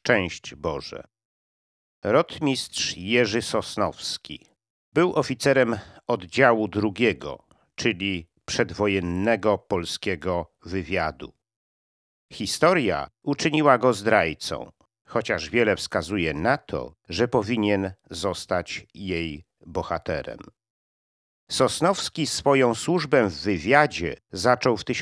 Szczęść Boże. Rotmistrz Jerzy Sosnowski był oficerem oddziału drugiego, czyli przedwojennego polskiego wywiadu. Historia uczyniła go zdrajcą, chociaż wiele wskazuje na to, że powinien zostać jej bohaterem. Sosnowski swoją służbę w wywiadzie zaczął w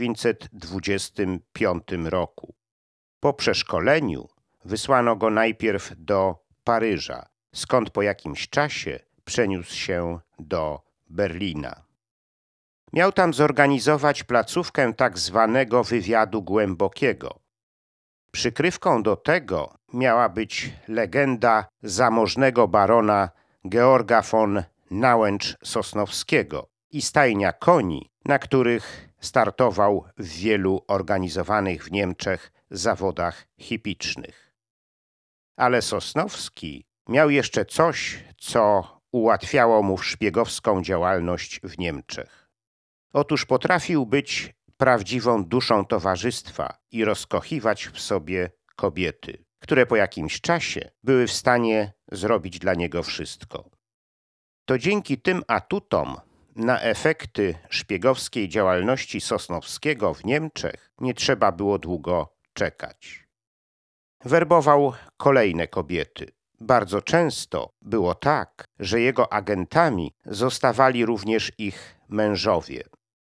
1925 roku. Po przeszkoleniu wysłano go najpierw do Paryża, skąd po jakimś czasie przeniósł się do Berlina. Miał tam zorganizować placówkę tak zwanego wywiadu głębokiego. Przykrywką do tego miała być legenda zamożnego barona Georga von Nauenz-Sosnowskiego i stajnia koni, na których startował w wielu organizowanych w Niemczech zawodach hippicznych. Ale Sosnowski miał jeszcze coś, co ułatwiało mu szpiegowską działalność w Niemczech. Otóż potrafił być prawdziwą duszą towarzystwa i rozkochiwać w sobie kobiety, które po jakimś czasie były w stanie zrobić dla niego wszystko. To dzięki tym atutom na efekty szpiegowskiej działalności Sosnowskiego w Niemczech nie trzeba było długo czekać. Werbował kolejne kobiety. Bardzo często było tak, że jego agentami zostawali również ich mężowie.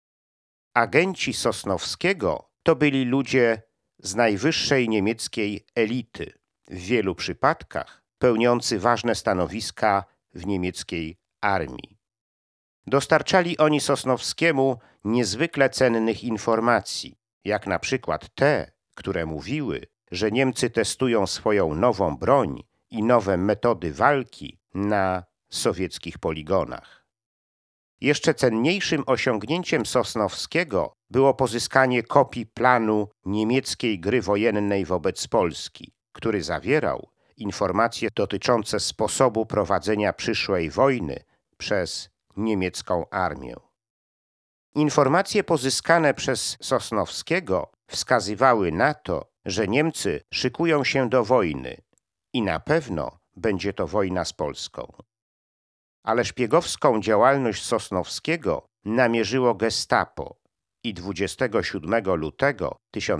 Agenci Sosnowskiego to byli ludzie z najwyższej niemieckiej elity, w wielu przypadkach pełniący ważne stanowiska w niemieckiej armii. Dostarczali oni Sosnowskiemu niezwykle cennych informacji, jak na przykład te, które mówiły, że Niemcy testują swoją nową broń i nowe metody walki na sowieckich poligonach. Jeszcze cenniejszym osiągnięciem Sosnowskiego było pozyskanie kopii planu niemieckiej gry wojennej wobec Polski, który zawierał informacje dotyczące sposobu prowadzenia przyszłej wojny przez niemiecką armię. Informacje pozyskane przez Sosnowskiego wskazywały na to, że Niemcy szykują się do wojny i na pewno będzie to wojna z Polską. Ale szpiegowską działalność Sosnowskiego namierzyło Gestapo i 27 lutego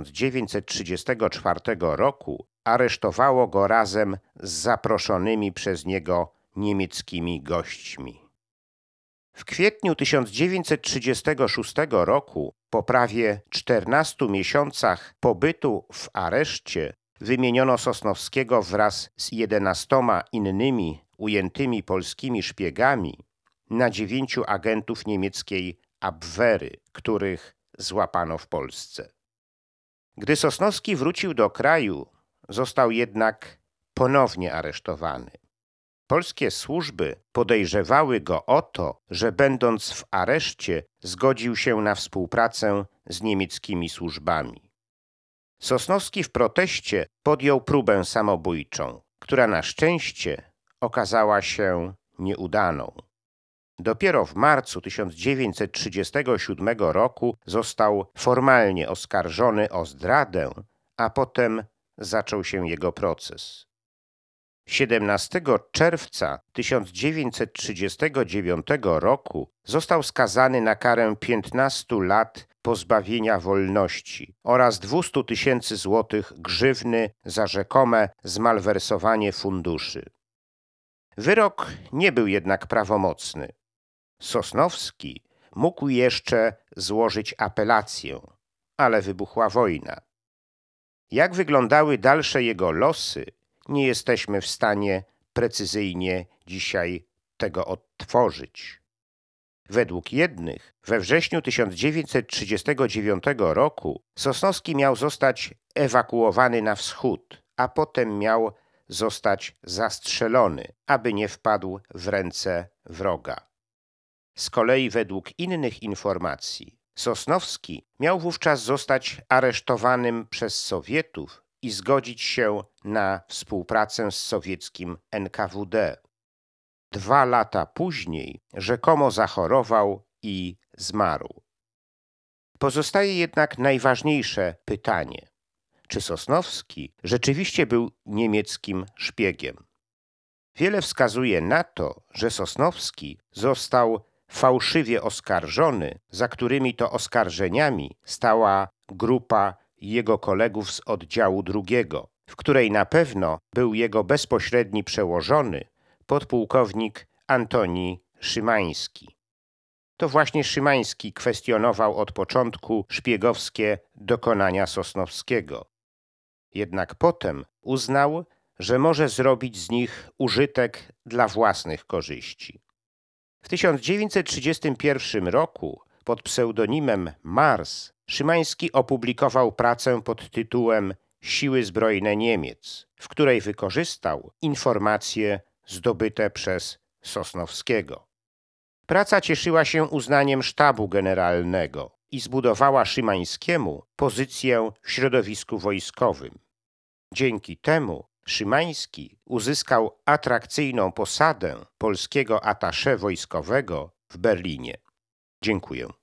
1934 roku aresztowało go razem z zaproszonymi przez niego niemieckimi gośćmi. W kwietniu 1936 roku, po prawie 14 miesiącach pobytu w areszcie, wymieniono Sosnowskiego wraz z 11 innymi ujętymi polskimi szpiegami na 9 agentów niemieckiej Abwehry, których złapano w Polsce. Gdy Sosnowski wrócił do kraju, został jednak ponownie aresztowany. Polskie służby podejrzewały go o to, że będąc w areszcie zgodził się na współpracę z niemieckimi służbami. Sosnowski w proteście podjął próbę samobójczą, która na szczęście okazała się nieudaną. Dopiero w marcu 1937 roku został formalnie oskarżony o zdradę, a potem zaczął się jego proces. 17 czerwca 1939 roku został skazany na karę 15 lat pozbawienia wolności oraz 200 000 złotych grzywny za rzekome zmalwersowanie funduszy. Wyrok nie był jednak prawomocny. Sosnowski mógł jeszcze złożyć apelację, ale wybuchła wojna. Jak wyglądały dalsze jego losy, nie jesteśmy w stanie precyzyjnie dzisiaj tego odtworzyć. Według jednych we wrześniu 1939 roku Sosnowski miał zostać ewakuowany na wschód, a potem miał zostać zastrzelony, aby nie wpadł w ręce wroga. Z kolei według innych informacji Sosnowski miał wówczas zostać aresztowanym przez Sowietów i zgodzić się na współpracę z sowieckim NKWD. 2 lata później rzekomo zachorował i zmarł. Pozostaje jednak najważniejsze pytanie. czy Sosnowski rzeczywiście był niemieckim szpiegiem. Wiele wskazuje na to, że Sosnowski został fałszywie oskarżony, za którymi to oskarżeniami stała grupa jego kolegów z oddziału drugiego, w której na pewno był jego bezpośredni przełożony, podpułkownik Antoni Szymański. To właśnie Szymański kwestionował od początku szpiegowskie dokonania Sosnowskiego. Jednak potem uznał, że może zrobić z nich użytek dla własnych korzyści. W 1931 roku pod pseudonimem Mars Szymański opublikował pracę pod tytułem Siły zbrojne Niemiec, w której wykorzystał informacje zdobyte przez Sosnowskiego. Praca cieszyła się uznaniem sztabu generalnego i zbudowała Szymańskiemu pozycję w środowisku wojskowym. Dzięki temu Szymański uzyskał atrakcyjną posadę polskiego attaché wojskowego w Berlinie. Dziękuję.